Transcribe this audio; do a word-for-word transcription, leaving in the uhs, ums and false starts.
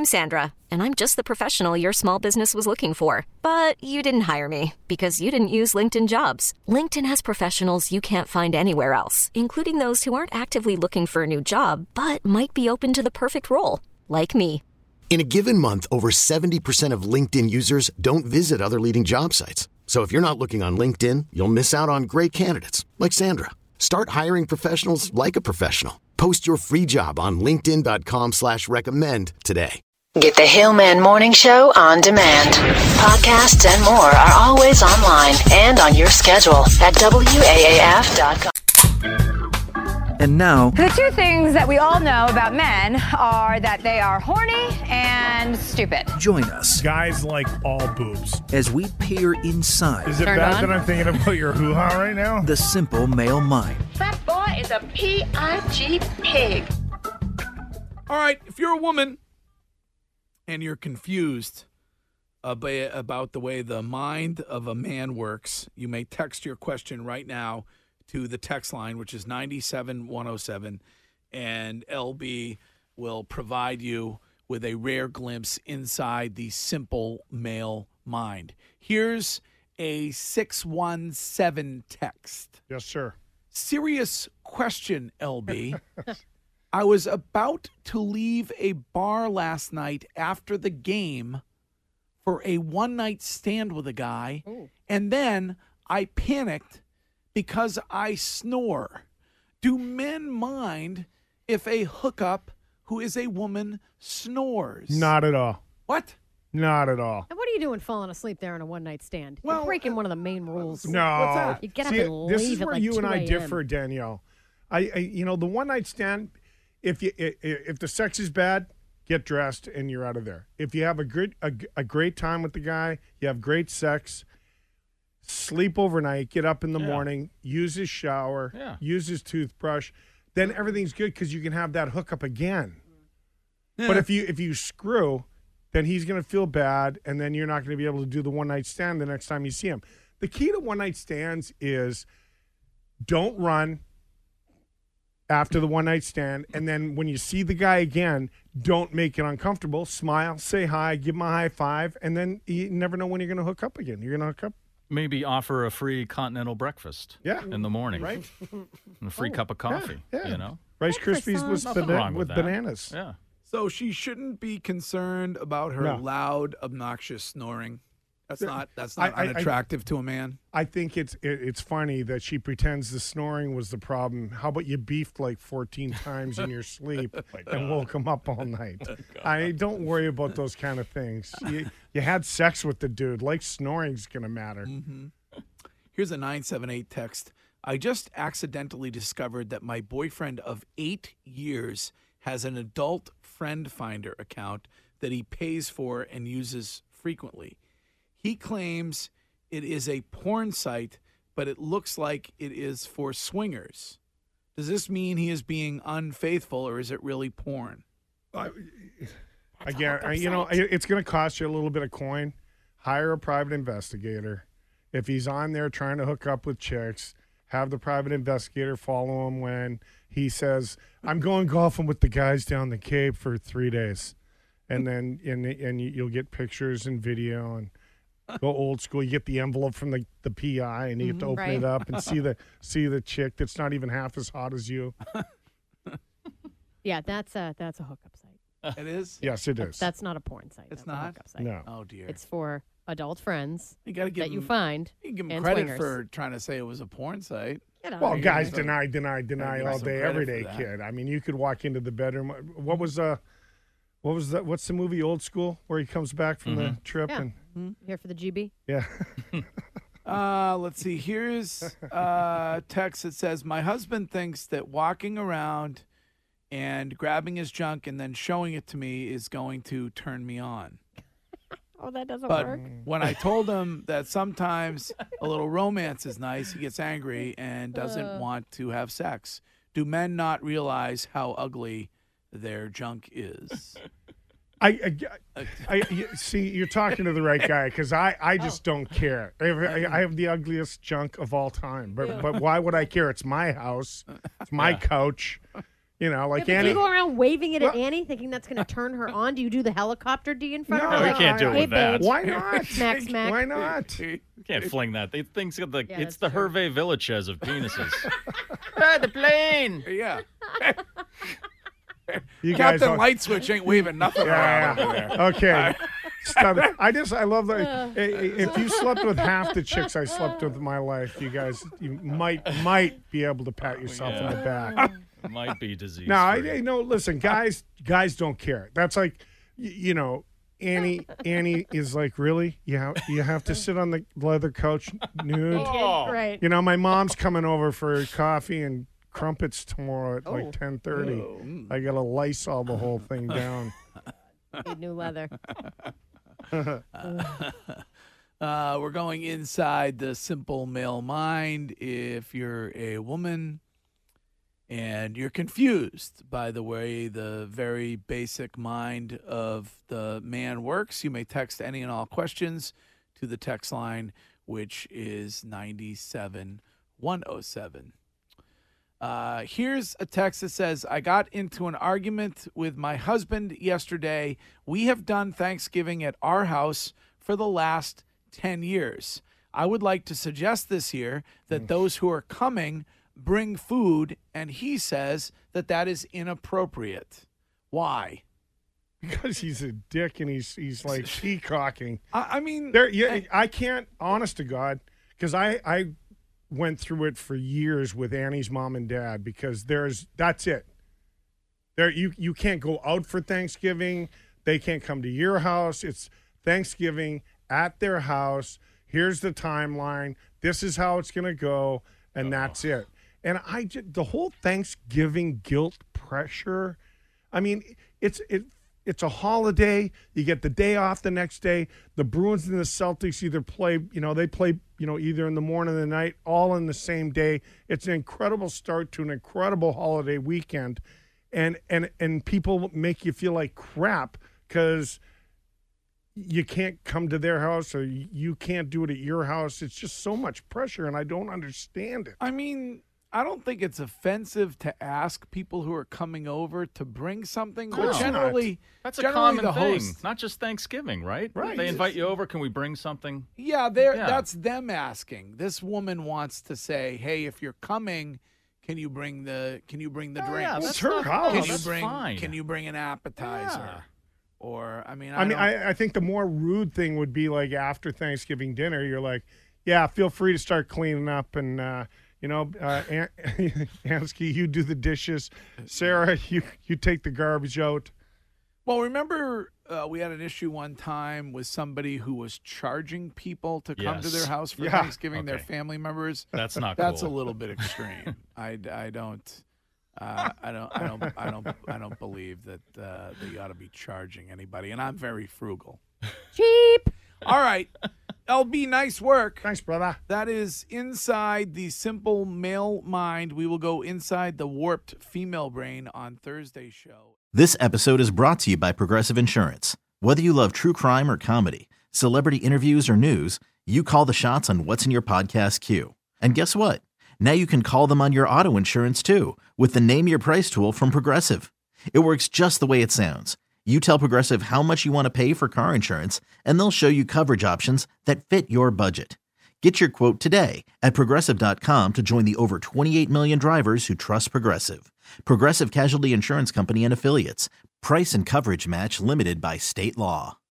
I'm Sandra, and I'm just the professional your small business was looking for. But you didn't hire me because you didn't use LinkedIn Jobs. LinkedIn has professionals you can't find anywhere else, including those who aren't actively looking for a new job, but might be open to the perfect role, like me. In a given month, over seventy percent of LinkedIn users don't visit other leading job sites. So if you're not looking on LinkedIn, you'll miss out on great candidates like Sandra. Start hiring professionals like a professional. Post your free job on linkedin dot com slash recommend today. Get the Hillman Morning Show on demand. Podcasts and more are always online and on your schedule at W A A F dot com. And now, the two things that we all know about men are that they are horny and stupid. Join us. Guys like all boobs. As we peer inside. Is it Turn bad on. that I'm thinking about your hoo-ha right now? The simple male mind. That boy is a P I G pig. All right, if you're a woman and you're confused ab- about the way the mind of a man works, you may text your question right now to the text line, which is nine seven one oh seven, and L B will provide you with a rare glimpse inside the simple male mind. Here's a six one seven text. Yes, sir. Serious question, L B. I was about to leave a bar last night after the game for a one-night stand with a guy, Ooh. and then I panicked because I snore. Do men mind if a hookup who is a woman snores? Not at all. What? Not at all. And what are you doing falling asleep there in a one-night stand? Well, You're breaking one of the main rules. No. What's that? You get up See, and this leave is at where like you and I two a.m. differ, Danielle. I, I, you know, the one-night stand, if you i- if the sex is bad, get dressed and you're out of there. If you have a good a, a great time with the guy, you have great sex, sleep overnight, get up in the Yeah. morning, use his shower, Yeah. use his toothbrush, then everything's good because you can have that hookup again. Yeah. But if you if you screw, then he's going to feel bad, and then you're not going to be able to do the one-night stand the next time you see him. The key to one-night stands is don't run after the one-night stand, and then when you see the guy again, don't make it uncomfortable. Smile, say hi, give him a high five, and then you never know when you're going to hook up again. You're going to hook up. Maybe offer a free continental breakfast Yeah. in the morning. Right. And a free cup of coffee, yeah. you know? Rice Krispies with, Nothing bana- wrong with with that. bananas. Yeah. So she shouldn't be concerned about her No. loud, obnoxious snoring. That's Yeah. not that's I- not I- I- unattractive to a man. I think it's it, it's funny that she pretends the snoring was the problem. How about you beefed like fourteen times in your sleep and woke him up all night? I don't worry about those kind of things. You, you had sex with the dude. Like snoring's gonna matter. Mm-hmm. Here's a nine seven eight text. I just accidentally discovered that my boyfriend of eight years has an adult friend finder account that he pays for and uses frequently. He claims it is a porn site, but it looks like it is for swingers. Does this mean he is being unfaithful, or is it really porn? I, again, I, you know, it- it's going to cost you a little bit of coin. Hire a private investigator. If he's on there trying to hook up with chicks, have the private investigator follow him when he says, "I'm going golfing with the guys down the Cape for three days," and then and and you'll get pictures and video and. Go old school. You get the envelope from the, the P I, and you have to open Right. it up and see the see the chick that's not even half as hot as you. Yeah, that's a that's a hookup site. It is? Yes, it is. That's not a porn site. It's That's not? a hookup site. No. Oh, dear. It's for adult friends you gotta give that you him, find. you can give him and credit swingers. for trying to say it was a porn site. Get out Well, of here. guys Yeah. deny, deny, deny give all some day, credit every for day, that. kid. I mean, you could walk into the bedroom. What was uh, what was that? What's the movie Old School where he comes back from the trip Yeah. and Here for the G B. yeah, Uh, let's see. Here's a text that says, my husband thinks that walking around and grabbing his junk and then showing it to me is going to turn me on. Oh, that doesn't But work. when I told him that sometimes a little romance is nice, he gets angry and doesn't Uh. want to have sex. Do men not realize how ugly their junk is? I, I, I, I- see. You're talking to the right guy because I, I just don't care. I have, I have the ugliest junk of all time. But, but why would I care? It's my house. It's my couch. You know, like yeah, but Annie. do you go around waving it at Well- Annie, thinking that's going to turn her on? Do you do the helicopter D in front No, of her? you Like, can't do it hey, with that. babe. Why not? Smack, smack. Why not? You can't fling that. They things got the Yeah, it's that's the true. Hervé Villachez of penises. Ah, the plane. Yeah. You guys Captain don't- Light Switch ain't waving nothing around over there. Yeah. Okay. Stop it. I just, I love that. If you slept with half the chicks I slept with in my life, you guys, you might, might be able to pat yourself in the back. Might be disease. No, I, I no. Listen, guys, guys don't care. That's like, y- you know, Annie. Annie is like, really? You have, you have to sit on the leather couch nude. Right. You know, my mom's coming over for coffee and crumpets tomorrow at like ten thirty. I gotta Lysol the whole thing down. Need new leather. Uh, we're going inside the simple male mind. If you're a woman and you're confused by the way the very basic mind of the man works, you may text any and all questions to the text line, which is nine seven one oh seven. Uh, here's a text that says, I got into an argument with my husband yesterday. We have done Thanksgiving at our house for the last ten years. I would like to suggest this year that those who are coming bring food, and he says that that is inappropriate. Why? Because he's a dick and he's he's like peacocking. I, I mean, There, yeah, I can't. Honest to God, because I I went through it for years with Annie's mom and dad. Because there's that's it. There, you you can't go out for Thanksgiving. They can't come to your house. It's Thanksgiving at their house. Here's the timeline. This is how it's gonna go, and oh. that's it. And I just, the whole Thanksgiving guilt pressure. I mean, it's it. It's a holiday. You get the day off the next day. The Bruins and the Celtics either play, you know, they play, you know, either in the morning or the night, all in the same day. It's an incredible start to an incredible holiday weekend. And and and people make you feel like crap because you can't come to their house or you can't do it at your house. It's just so much pressure, and I don't understand it. I mean, I don't think it's offensive to ask people who are coming over to bring something, but course generally, That's a generally common the thing. host, Not just Thanksgiving, right? Right. They invite you over. Can we bring something? yeah, they're Yeah. that's them asking. This woman wants to say, "Hey, if you're coming, can you bring the can you bring the Oh, drinks? yeah, It's that's her not- house. Can Oh, you that's bring fine. can you bring an appetizer?" Yeah. Or I mean, I, I mean, don't- I, I think the more rude thing would be like after Thanksgiving dinner, you're like, yeah, feel free to start cleaning up. And, uh, you know, uh, An- Ansky, you do the dishes. Sarah, you, you take the garbage out. well, remember uh, we had an issue one time with somebody who was charging people to come to Yes. their house for Yeah. Thanksgiving, their Okay. family members. That's not That's cool. a little bit extreme. I, I don't. Uh, I don't. I don't. I don't. I don't believe that uh, that you ought to be charging anybody. And I'm very frugal. Cheap. All right, L B, nice work. Thanks, brother. That is inside the simple male mind. We will go inside the warped female brain on Thursday's show. This episode is brought to you by Progressive Insurance. Whether you love true crime or comedy, celebrity interviews or news, you call the shots on what's in your podcast queue. And guess what? Now you can call them on your auto insurance too with the Name Your Price tool from Progressive. It works just the way it sounds. You tell Progressive how much you want to pay for car insurance, and they'll show you coverage options that fit your budget. Get your quote today at Progressive dot com to join the over twenty-eight million drivers who trust Progressive. Progressive Casualty Insurance Company and Affiliates. Price and coverage match limited by state law.